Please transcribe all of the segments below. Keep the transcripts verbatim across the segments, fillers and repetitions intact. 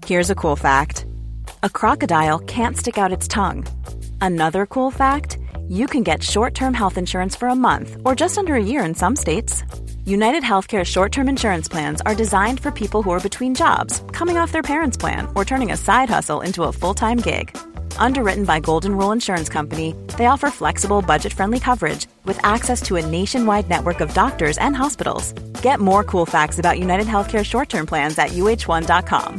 Here's a cool fact. A crocodile can't stick out its tongue. Another cool fact, you can get short-term health insurance for a month or just under a year in some states. United Healthcare short-term insurance plans are designed for people who are between jobs, coming off their parents' plan, or turning a side hustle into a full-time gig. Underwritten by Golden Rule Insurance Company, they offer flexible, budget-friendly coverage with access to a nationwide network of doctors and hospitals. Get more cool facts about United Healthcare short-term plans at U H one dot com.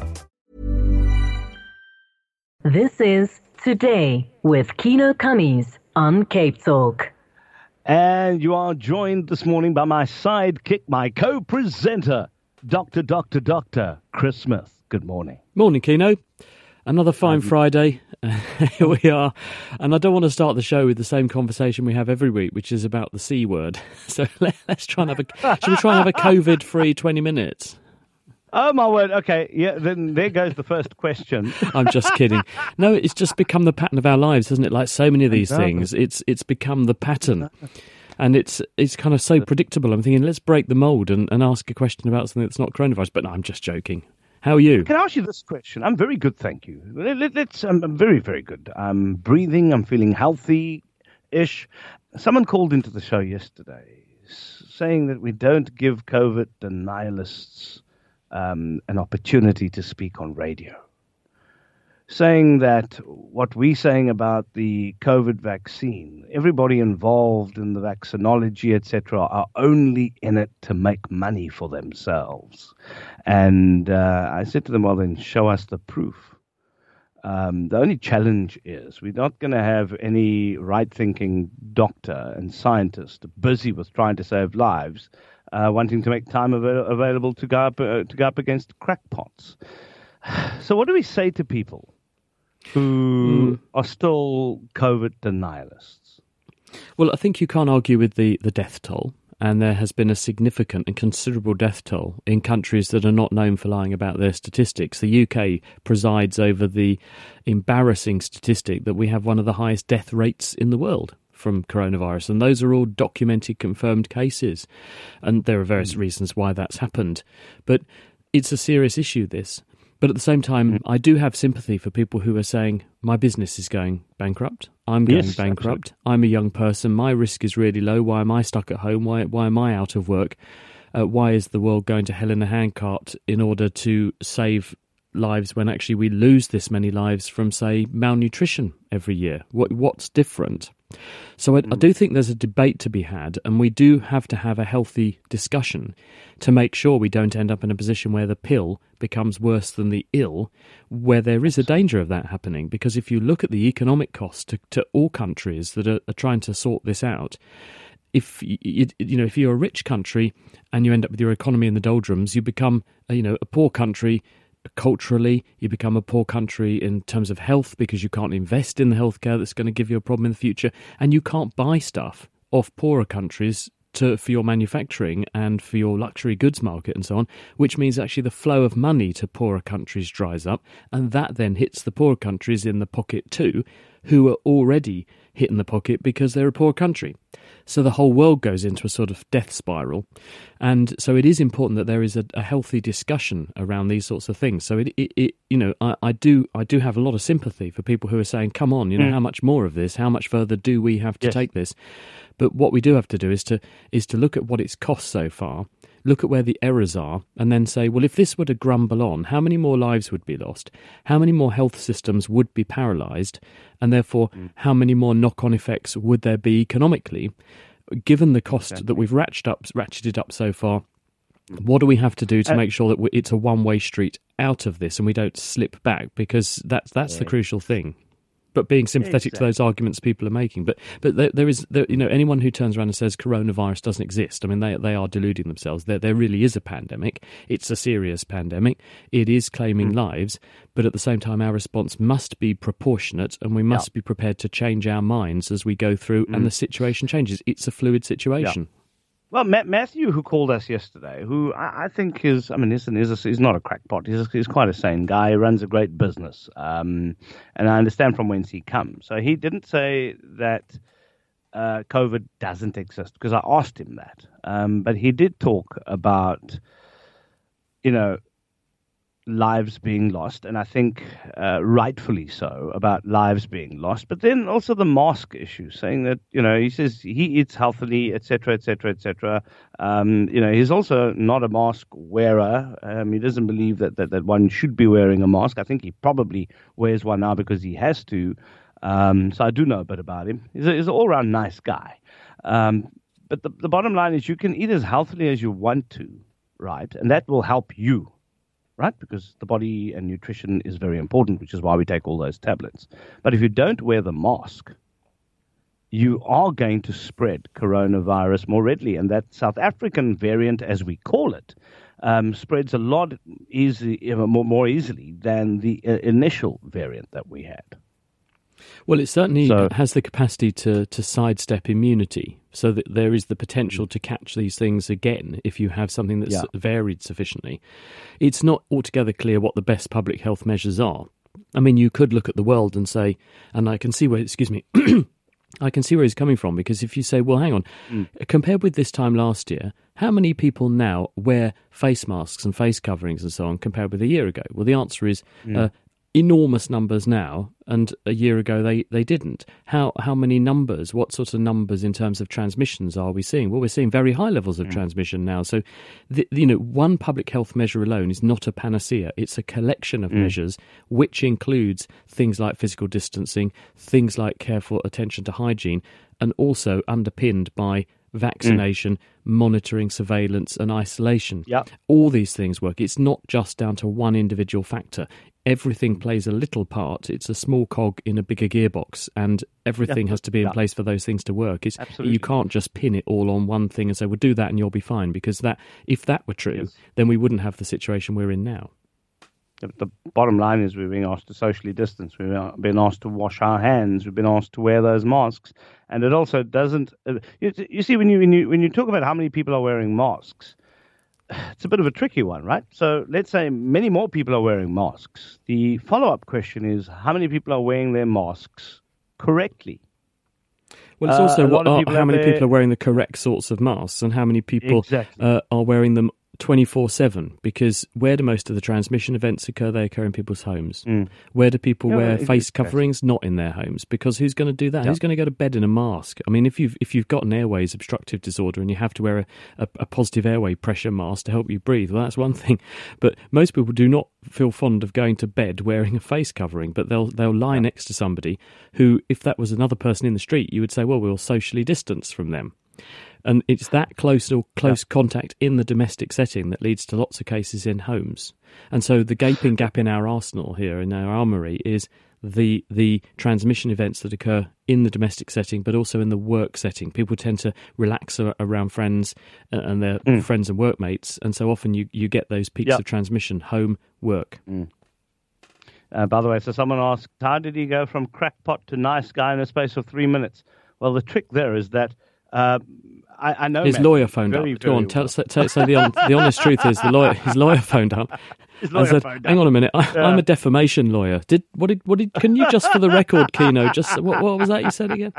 This is Today with Kino Cummings on Cape Talk. And you are joined this morning by my sidekick, my co-presenter, Doctor Doctor Doctor Chris Smith. Good morning. Morning, Kino. Another fine Friday. Here we are. And I don't want to start the show with the same conversation we have every week, which is about the C word. So let, let's try and have a, should we try and have a COVID-free twenty minutes? Oh, my word. Okay. Yeah, then there goes the first question. I'm just kidding. No, it's just become the pattern of our lives, hasn't it? Like so many of these things, it's it's become the pattern. And it's it's kind of so predictable. I'm thinking, let's break the mould and, and ask a question about something that's not coronavirus. But no, I'm just joking. How are you? Can I ask you this question? I'm very good, thank you. Let, let's. I'm, I'm very, very good. I'm breathing. I'm feeling healthy-ish. Someone called into the show yesterday saying that we don't give COVID denialists Um, an opportunity to speak on radio, saying that what we're saying about the COVID vaccine, everybody involved in the vaccinology, et cetera, are only in it to make money for themselves. And uh, I said to them, well, then show us the proof. Um, the only challenge is we're not going to have any right-thinking doctor and scientist busy with trying to save lives, Uh, wanting to make time av- available to go up uh, to go up against crackpots. So, what do we say to people who mm. are still COVID denialists? Well, I think you can't argue with the, the death toll, and there has been a significant and considerable death toll in countries that are not known for lying about their statistics. The U K presides over the embarrassing statistic that we have one of the highest death rates in the world from coronavirus, and those are all documented, confirmed cases. And there are various mm. reasons why that's happened. But it's a serious issue, this. But at the same time, mm. I do have sympathy for people who are saying, my business is going bankrupt. I'm going yes, bankrupt. Absolutely. I'm a young person. My risk is really low. Why am I stuck at home? Why, why am I out of work? Uh, why is the world going to hell in a handcart in order to save lives when actually we lose this many lives from, say, malnutrition every year? What, what's different? So I, I do think there's a debate to be had, and we do have to have a healthy discussion to make sure we don't end up in a position where the pill becomes worse than the ill, where there is a danger of that happening. Because if you look at the economic cost to, to all countries that are, are trying to sort this out, if you, you know if you're a rich country and you end up with your economy in the doldrums, you become you know a poor country. Culturally, you become a poor country in terms of health because you can't invest in the healthcare that's going to give you a problem in the future, and you can't buy stuff off poorer countries to for your manufacturing and for your luxury goods market and so on, which means actually the flow of money to poorer countries dries up, and that then hits the poorer countries in the pocket too, who are already hit in the pocket because they're a poor country. So the whole world goes into a sort of death spiral. And so it is important that there is a, a healthy discussion around these sorts of things. So it, it, it you know, I, I do I do have a lot of sympathy for people who are saying, come on, you know, mm. how much more of this? How much further do we have to yes. take this? But what we do have to do is to is to look at what it's cost so far, look at where the errors are, and then say, well, if this were to grumble on, how many more lives would be lost? How many more health systems would be paralysed? And therefore, mm. how many more knock-on effects would there be economically? Given the cost exactly. that we've ratcheted up, ratcheted up so far, what do we have to do to uh, make sure that we, it's a one-way street out of this and we don't slip back? Because that's that's yeah. the crucial thing. But being sympathetic exactly. to those arguments people are making. But but there, there is, there, you know, anyone who turns around and says coronavirus doesn't exist, I mean, they they are deluding themselves. There there really is a pandemic. It's a serious pandemic. It is claiming mm. lives. But at the same time, our response must be proportionate, and we must yeah. be prepared to change our minds as we go through, mm. and the situation changes. It's a fluid situation. Yeah. Well, Matt, Matthew, who called us yesterday, who I, I think is, I mean, he's, he's, he's not a crackpot. He's, he's quite a sane guy. He runs a great business. Um, and I understand from whence he comes. So he didn't say that uh, COVID doesn't exist, because I asked him that. Um, but he did talk about, you know, lives being lost, and I think uh, rightfully so, about lives being lost. But then also the mask issue, saying that, you know, he says he eats healthily, et cetera, et cetera, et cetera. Um, you know, he's also not a mask wearer. Um, he doesn't believe that, that, that one should be wearing a mask. I think he probably wears one now because he has to. Um, so I do know a bit about him. He's, a, he's an all-round nice guy. Um, but the, the bottom line is you can eat as healthily as you want to, right? And that will help you. Right? Because the body and nutrition is very important, which is why we take all those tablets. But if you don't wear the mask, you are going to spread coronavirus more readily. And that South African variant, as we call it, um, spreads a lot easy, more, more easily than the uh, initial variant that we had. Well, it certainly So- has the capacity to, to sidestep immunity, so that there is the potential to catch these things again if you have something that's Yeah. varied sufficiently. It's not altogether clear what the best public health measures are. I mean, you could look at the world and say, and I can see where, excuse me, I can see where he's coming from, because if you say, well, hang on, mm. compared with this time last year, how many people now wear face masks and face coverings and so on compared with a year ago? Well, the answer is mm. uh, enormous numbers now, and a year ago they, they didn't. How how many numbers, what sorts of numbers in terms of transmissions are we seeing? Well, we're seeing very high levels of mm. transmission now. So, the, you know, one public health measure alone is not a panacea. It's a collection of mm. measures, which includes things like physical distancing, things like careful attention to hygiene, and also underpinned by vaccination, mm. monitoring, surveillance, and isolation. Yep. All these things work. It's not just down to one individual factor. Everything plays a little part. It's a small cog in a bigger gearbox, and everything yeah. has to be in yeah. place for those things to work. It's, Absolutely. You can't just pin it all on one thing and say, well, do that and you'll be fine, because that, if that were true, yes. then we wouldn't have the situation we're in now. The, the bottom line is we're being asked to socially distance. We've been asked to wash our hands. We've been asked to wear those masks. And it also doesn't... Uh, you, you see, when you, when you when you talk about how many people are wearing masks, it's a bit of a tricky one, right? So let's say many more people are wearing masks. The follow-up question is, how many people are wearing their masks correctly? Well, it's Uh, also a lot what of are, people how have many their- people are wearing the correct sorts of masks, and how many people Exactly. uh, are wearing them twenty-four seven, because where do most of the transmission events occur? They occur in people's homes. Mm. Where do people Yeah, wear it's- face it's- coverings? Not in their homes, because who's going to do that? Yeah. Who's going to go to bed in a mask? I mean, if you've if you've got an airways obstructive disorder and you have to wear a, a, a positive airway pressure mask to help you breathe, well, that's one thing. But most people do not feel fond of going to bed wearing a face covering, but they'll they'll lie Yeah. next to somebody who, if that was another person in the street, you would say, well, we'll socially distance from them. And it's that close or close yeah. contact in the domestic setting that leads to lots of cases in homes. And so the gaping gap in our arsenal here, in our armoury, is the the transmission events that occur in the domestic setting, but also in the work setting. People tend to relax around friends and their mm. friends and workmates, and so often you, you get those peaks yeah. of transmission, home, work. Mm. Uh, by the way, so someone asked, how did he go from crackpot to nice guy in a space of three minutes? Well, the trick there is that uh, I, I know his Matt lawyer phoned very, up. very Go on, well. tell, so, tell, so the, on, the honest truth is the lawyer, his lawyer phoned up. His lawyer I said, phoned "Hang up. on a minute, I, Yeah. I'm a defamation lawyer. Did what did what did? Can you just for the record, Keno? Just what, what was that you said again?"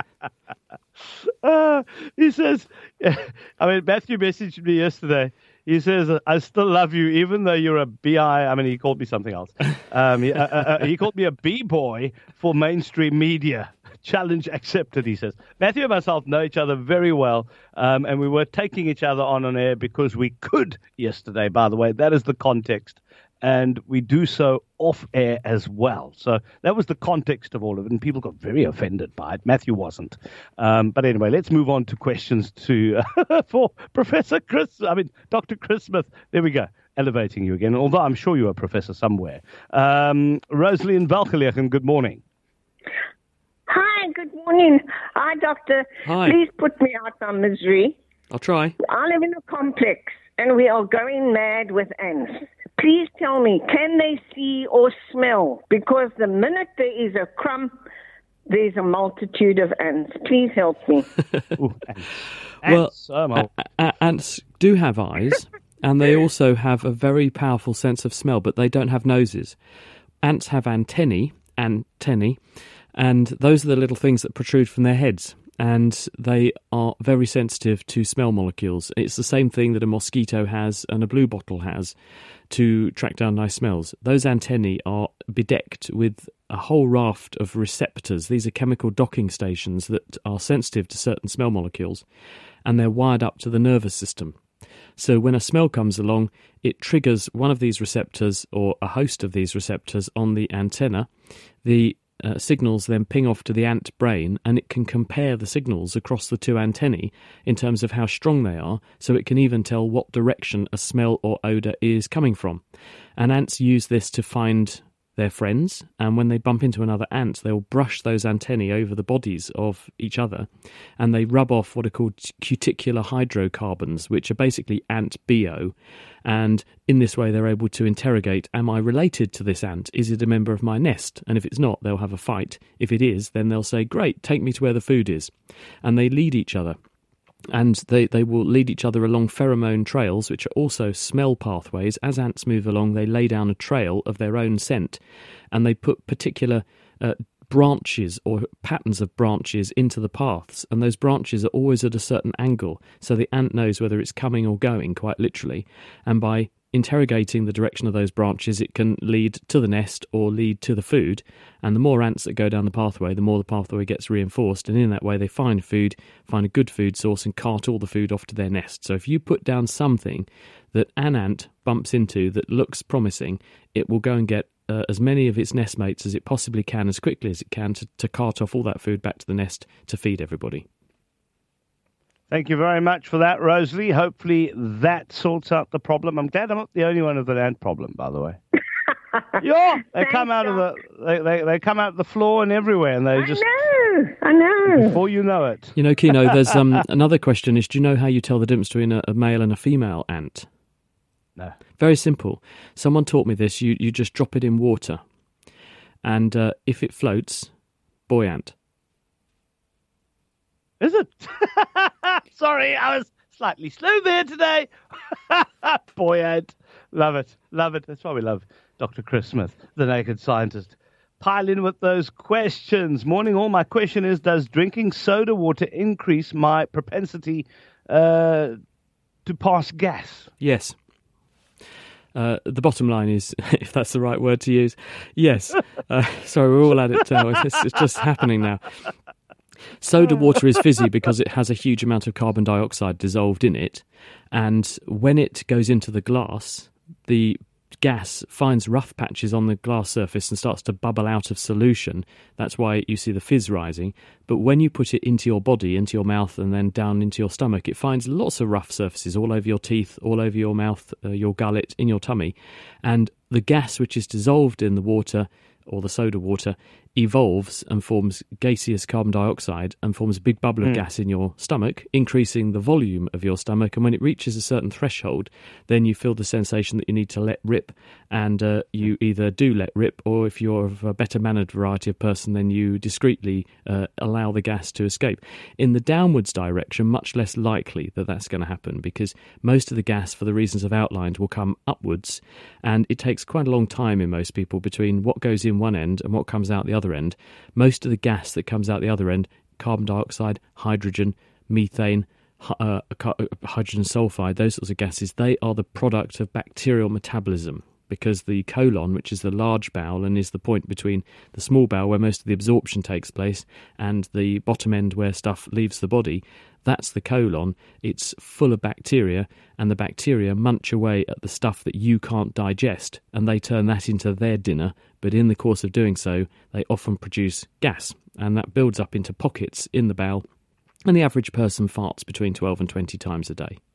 Uh, he says, I mean, Matthew messaged me yesterday. He says, I still love you, even though you're a B I. I mean, he called me something else. Um, he, uh, uh, he called me a B-boy for mainstream media. Challenge accepted, he says. Matthew and myself know each other very well, um, and we were taking each other on on air because we could yesterday, by the way. That is the context. And we do so off air as well. So that was the context of all of it, and people got very offended by it. Matthew wasn't. Um, but anyway, let's move on to questions to uh, for Professor Chris. I mean, Doctor Chris Smith. There we go, elevating you again. Although I'm sure you're a professor somewhere. Um, Rosalie and Valkeliach, good morning. Hi, good morning. Hi, Doctor. Hi. Please put me out of misery. I'll try. I live in a complex, and we are going mad with ants. Please tell me, can they see or smell? Because the minute there is a crumb, there's a multitude of ants. Please help me. Ooh, ants. Well, Ants, um, oh. a- a- ants do have eyes, and they also have a very powerful sense of smell, but they don't have noses. Ants have antennae, antennae, and those are the little things that protrude from their heads. and they are very sensitive to smell molecules. It's the same thing that a mosquito has and a bluebottle has to track down nice smells. Those antennae are bedecked with a whole raft of receptors. These are chemical docking stations that are sensitive to certain smell molecules, and they're wired up to the nervous system. So when a smell comes along, it triggers one of these receptors or a host of these receptors on the antenna. The uh, signals then ping off to the ant brain, and it can compare the signals across the two antennae in terms of how strong they are, so it can even tell what direction a smell or odour is coming from. And ants use this to find their friends, and when they bump into another ant, they'll brush those antennae over the bodies of each other, and they rub off what are called cuticular hydrocarbons, which are basically ant B O, and in this way they're able to interrogate, am I related to this ant? Is it a member of my nest? And if it's not, they'll have a fight. If it is, then they'll say, great, take me to where the food is. And they lead each other. And they, they will lead each other along pheromone trails, which are also smell pathways. As ants move along, they lay down a trail of their own scent, and they put particular uh, branches or patterns of branches into the paths, and those branches are always at a certain angle, so the ant knows whether it's coming or going, quite literally. And by interrogating the direction of those branches, it can lead to the nest or lead to the food. And the more ants that go down the pathway, the more the pathway gets reinforced, and in that way they find food, find a good food source, and cart all the food off to their nest. So if you put down something that an ant bumps into that looks promising, it will go and get uh, as many of its nestmates as it possibly can, as quickly as it can, to, to cart off all that food back to the nest to feed everybody. Thank you very much for that, Rosalie. Hopefully that sorts out the problem. I'm glad I'm not the only one with an ant problem, by the way. Yeah, they Thanks, come out John. of the they, they they come out of the floor and everywhere, and they I just know, I know. before you know it. You know, Kino, there's um, another question is, do you know how you tell the difference between a, a male and a female ant? No. Very simple. Someone taught me this. You, you just drop it in water, and uh, if it floats, boy ant. Is it? Sorry, I was slightly slow there today. Boy ant. Love it. Love it. That's why we love Doctor Chris Smith, the Naked Scientist. Pile in with those questions. Morning all, my question is, does drinking soda water increase my propensity uh, to pass gas? Yes. Uh, the bottom line is, if that's the right word to use, yes. Uh, sorry, we're all at it now. It's, it's just happening now. Soda water is fizzy because it has a huge amount of carbon dioxide dissolved in it, and when it goes into the glass, the gas finds rough patches on the glass surface and starts to bubble out of solution. That's why you see the fizz rising. But when you put it into your body, into your mouth, and then down into your stomach, it finds lots of rough surfaces all over your teeth, all over your mouth, uh, your gullet, in your tummy. And the gas which is dissolved in the water, or the soda water, evolves and forms gaseous carbon dioxide and forms a big bubble of mm. gas in your stomach, increasing the volume of your stomach. And when it reaches a certain threshold, then you feel the sensation that you need to let rip, and uh, you either do let rip, or if you're of a better mannered variety of person, then you discreetly uh, allow the gas to escape. In the downwards direction, much less likely that that's going to happen, because most of the gas, for the reasons I've outlined, will come upwards, and it takes quite a long time in most people between what goes in one end and what comes out the other end. Most of the gas that comes out the other end, carbon dioxide, hydrogen, methane, uh, hydrogen sulfide, those sorts of gases, they are the product of bacterial metabolism, because the colon, which is the large bowel and is the point between the small bowel where most of the absorption takes place and the bottom end where stuff leaves the body, that's the colon. It's full of bacteria, and the bacteria munch away at the stuff that you can't digest, and they turn that into their dinner. But in the course of doing so, they often produce gas, and that builds up into pockets in the bowel, and the average person farts between twelve and twenty times a day.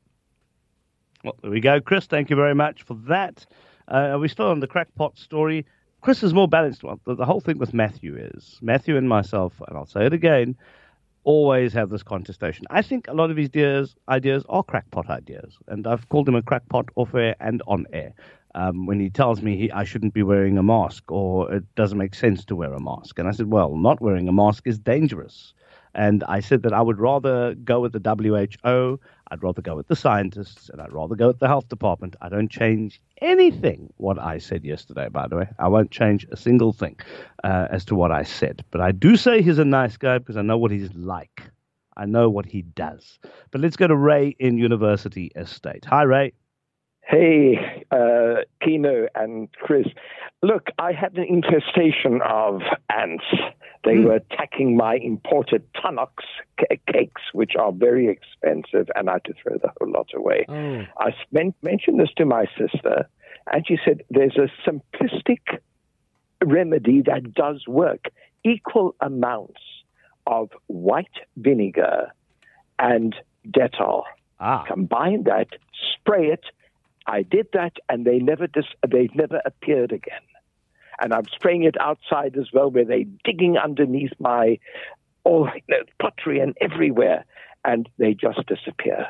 Well, there we go, Chris. Thank you very much for that. Uh, are we still on the crackpot story? Chris is more balanced. The, the whole thing with Matthew is, Matthew and myself, and I'll say it again, always have this contestation. I think a lot of his ideas, ideas are crackpot ideas, and I've called him a crackpot off air and on air. Um, when he tells me he, I shouldn't be wearing a mask, or it doesn't make sense to wear a mask. And I said, well, not wearing a mask is dangerous. And I said that I would rather go with the W H O, I'd rather go with the scientists, and I'd rather go with the health department. I don't change anything what I said yesterday, by the way. I won't change a single thing uh, as to what I said. But I do say he's a nice guy because I know what he's like. I know what he does. But let's go to Ray in University Estate. Hi, Ray. Hey, uh, Kino and Chris. Look, I had an infestation of ants. They mm. were attacking my imported Tunnocks c- cakes, which are very expensive, and I had to throw the whole lot away. Oh. I spent, mentioned this to my sister, and she said there's a simplistic remedy that does work. Equal amounts of white vinegar and Dettol. Ah. Combine that, spray it. I did that, and they never dis- they never appeared again. And I'm spraying it outside as well, where they're digging underneath my all you know, pottery and everywhere, and they just disappear.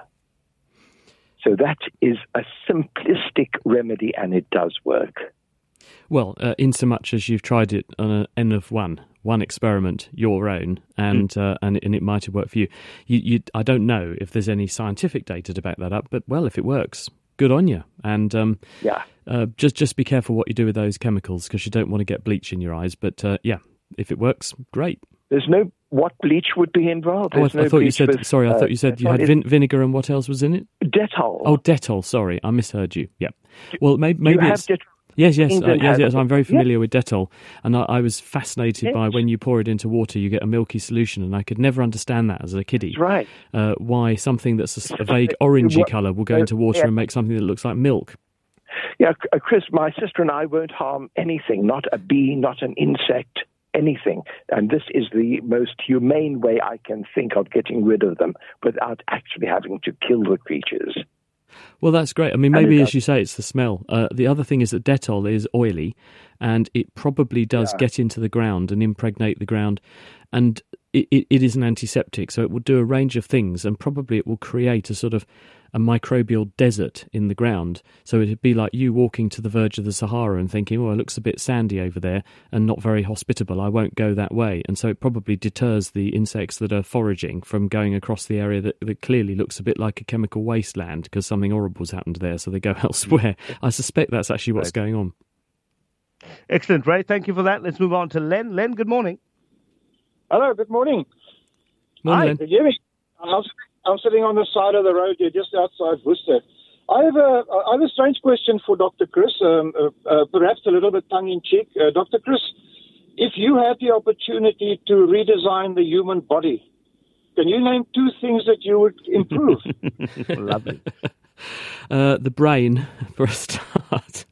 So that is a simplistic remedy, and it does work. Well, uh, in so much as you've tried it on an N of one, one experiment, your own, and mm. uh, and, and it might have worked for you. You, you. I don't know if there's any scientific data to back that up, but, well, if it works, good on you. And um, yeah, uh, just just be careful what you do with those chemicals, because you don't want to get bleach in your eyes. But uh, yeah, if it works, great. There's no what bleach would be involved. Oh, I, th- no I thought you said. with, sorry, I uh, thought you said you had vin- vinegar and what else was in it? Dettol. Oh, Dettol. Sorry, I misheard you. Yeah. Well, maybe maybe you it's. Have det- Yes, yes, uh, yes, yes. I'm very familiar yes. with Dettol, and I, I was fascinated yes. by when you pour it into water, you get a milky solution, and I could never understand that as a kiddie. That's right. Uh, why something that's a, a vague orangey colour will go into water yeah. and make something that looks like milk. Yeah, Chris, my sister and I won't harm anything, not a bee, not an insect, anything. And this is the most humane way I can think of getting rid of them without actually having to kill the creatures. Well, that's great. I mean, maybe as you say, it's the smell. Uh, the other thing is that Dettol is oily, and it probably does yeah. get into the ground and impregnate the ground. And it, it, it is an antiseptic, so it will do a range of things, and probably it will create a sort of a microbial desert in the ground. So it'd be like you walking to the verge of the Sahara and thinking, oh, it looks a bit sandy over there and not very hospitable. I won't go that way. And so it probably deters the insects that are foraging from going across the area that, that clearly looks a bit like a chemical wasteland because something horrible's happened there, so they go elsewhere. I suspect that's actually what's right. going on. Excellent, Ray. Thank you for that. Let's move on to Len. Len, good morning. Hello, good morning. Morning, Hi, Len. can you hear me? I'm, I'm sitting on the side of the road here, just outside Worcester. I have a, I have a strange question for Doctor Chris, um, uh, uh, perhaps a little bit tongue-in-cheek. Uh, Doctor Chris, if you had the opportunity to redesign the human body, can you name two things that you would improve? Lovely. Uh, the brain, for a start.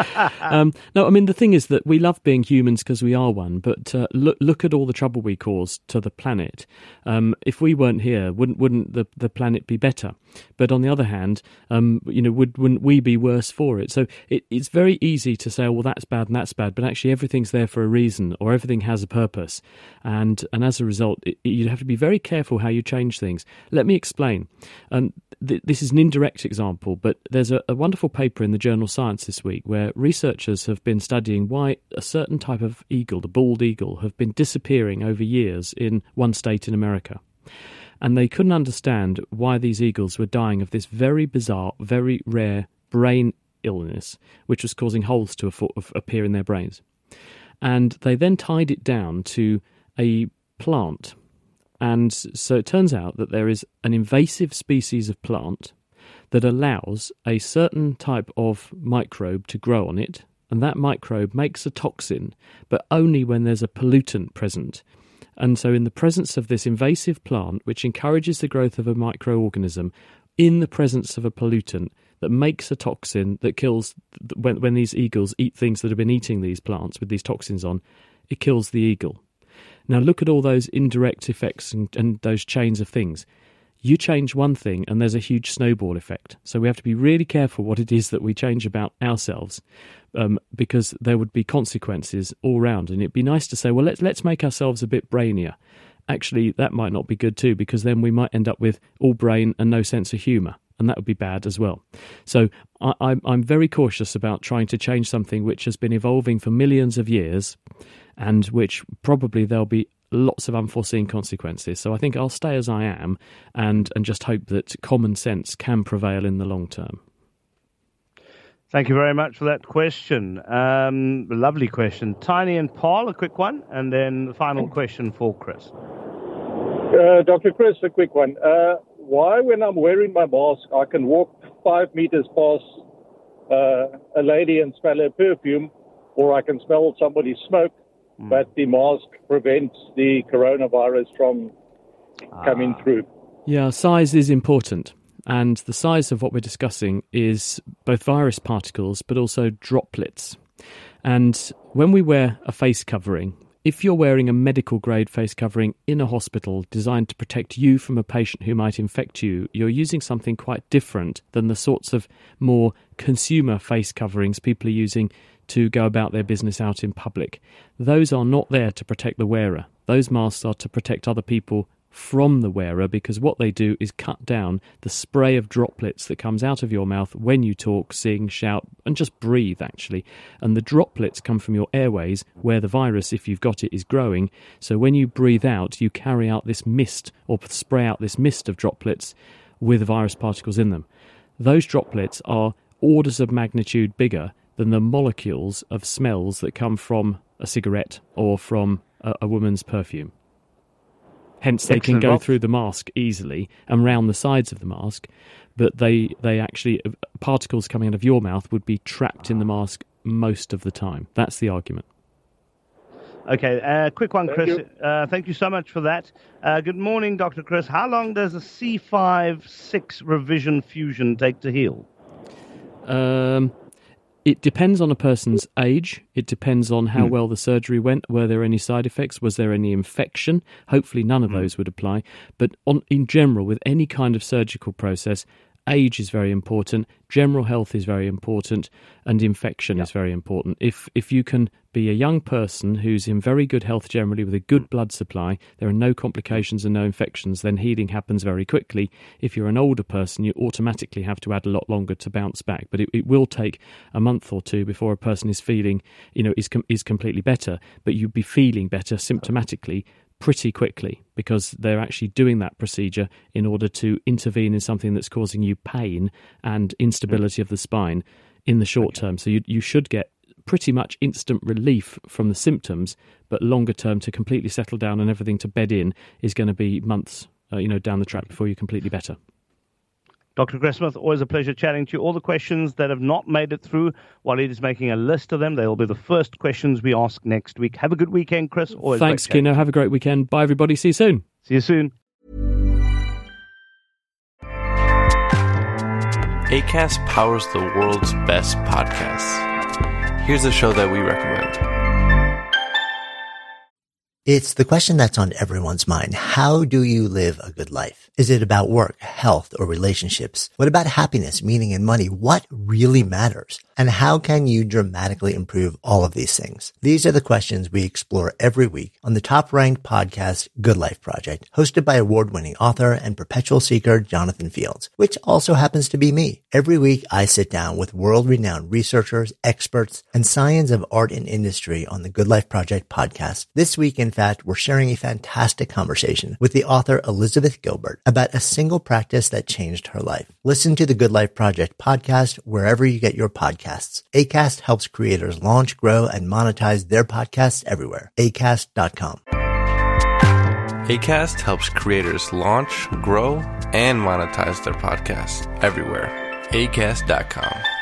um, no, I mean, the thing is that we love being humans because we are one, but uh, look look at all the trouble we cause to the planet. Um, if we weren't here, wouldn't wouldn't the, the planet be better? But on the other hand, um, you know, would, wouldn't we be worse for it? So it, it's very easy to say, oh, well, that's bad and that's bad, but actually everything's there for a reason, or everything has a purpose. And and as a result, it, you have to be very careful how you change things. Let me explain. Um, th- this is an indirect example, but there's a, a wonderful paper in the journal Science this week where researchers have been studying why a certain type of eagle, the bald eagle, have been disappearing over years in one state in America. And they couldn't understand why these eagles were dying of this very bizarre, very rare brain illness, which was causing holes to appear in their brains. And they then tied it down to a plant. And so it turns out that there is an invasive species of plant that allows a certain type of microbe to grow on it, and that microbe makes a toxin, but only when there's a pollutant present. And so in the presence of this invasive plant, which encourages the growth of a microorganism, in the presence of a pollutant that makes a toxin that kills, when, when these eagles eat things that have been eating these plants with these toxins on, it kills the eagle. Now look at all those indirect effects and, and those chains of things. You change one thing and there's a huge snowball effect. So we have to be really careful what it is that we change about ourselves, um, because there would be consequences all round. And it'd be nice to say, well, let's, let's make ourselves a bit brainier. Actually, that might not be good too, because then we might end up with all brain and no sense of humour. And that would be bad as well. So I, I'm, I'm very cautious about trying to change something which has been evolving for millions of years and which probably there'll be lots of unforeseen consequences. So I think I'll stay as I am and, and just hope that common sense can prevail in the long term. Thank you very much for that question. Um, lovely question. Tiny and Paul, a quick one, and then the final question for Chris. Uh, Doctor Chris, a quick one. Uh, why, when I'm wearing my mask, I can walk five meters past uh, a lady and smell her perfume, or I can smell somebody's smoke, mm. but the mask prevents the coronavirus from ah. coming through? Yeah, size is important. And the size of what we're discussing is both virus particles, but also droplets. And when we wear a face covering, if you're wearing a medical-grade face covering in a hospital designed to protect you from a patient who might infect you, you're using something quite different than the sorts of more consumer face coverings people are using to go about their business out in public. Those are not there to protect the wearer. Those masks are to protect other people from the wearer, because what they do is cut down the spray of droplets that comes out of your mouth when you talk, sing, shout, and just breathe, actually. And the droplets come from your airways, where the virus, if you've got it, is growing. So when you breathe out, you carry out this mist, or spray out this mist of droplets with virus particles in them. Those droplets are orders of magnitude bigger than the molecules of smells that come from a cigarette or from a, a woman's perfume. Hence, they Excellent. can go Rob. through the mask easily and round the sides of the mask, but they, they actually, particles coming out of your mouth would be trapped in the mask most of the time. That's the argument. Okay, uh, quick one, thank Chris. You. Uh, thank you so much for that. Uh, good morning, Doctor Chris. How long does a C five six revision fusion take to heal? Um... It depends on a person's age. It depends on how mm. well the surgery went. Were there any side effects? Was there any infection? Hopefully none of mm. those would apply. But on, in general, with any kind of surgical process, age is very important, general health is very important, and infection yep. is very important. If if you can be a young person who's in very good health generally with a good blood supply, there are no complications and no infections, then healing happens very quickly. If you're an older person, you automatically have to add a lot longer to bounce back. But it, it will take a month or two before a person is feeling, you know, is com- is completely better. But you'd be feeling better symptomatically pretty quickly, because they're actually doing that procedure in order to intervene in something that's causing you pain and instability of the spine in the short okay. term. So you you should get pretty much instant relief from the symptoms, but longer term to completely settle down and everything to bed in is going to be months, uh, you know, down the track before you're completely better. Doctor Chris Smith, always a pleasure chatting to you. All the questions that have not made it through, Walid is making a list of them. They'll be the first questions we ask next week. Have a good weekend, Chris. Always Thanks, Kino. Have a great weekend. Bye, everybody. See you soon. See you soon. Acast powers the world's best podcasts. Here's a show that we recommend. It's the question that's on everyone's mind. How do you live a good life? Is it about work, health, or relationships? What about happiness, meaning, and money? What really matters? And how can you dramatically improve all of these things? These are the questions we explore every week on the top-ranked podcast, Good Life Project, hosted by award-winning author and perpetual seeker Jonathan Fields, which also happens to be me. Every week, I sit down with world-renowned researchers, experts, and science of art and industry on the Good Life Project podcast. This week, in fact, we're sharing a fantastic conversation with the author Elizabeth Gilbert about a single practice that changed her life. Listen to the Good Life Project podcast wherever you get your podcasts. Acast helps creators launch, grow, and monetize their podcasts everywhere. Acast dot com. Acast helps creators launch, grow, and monetize their podcasts everywhere. Acast dot com.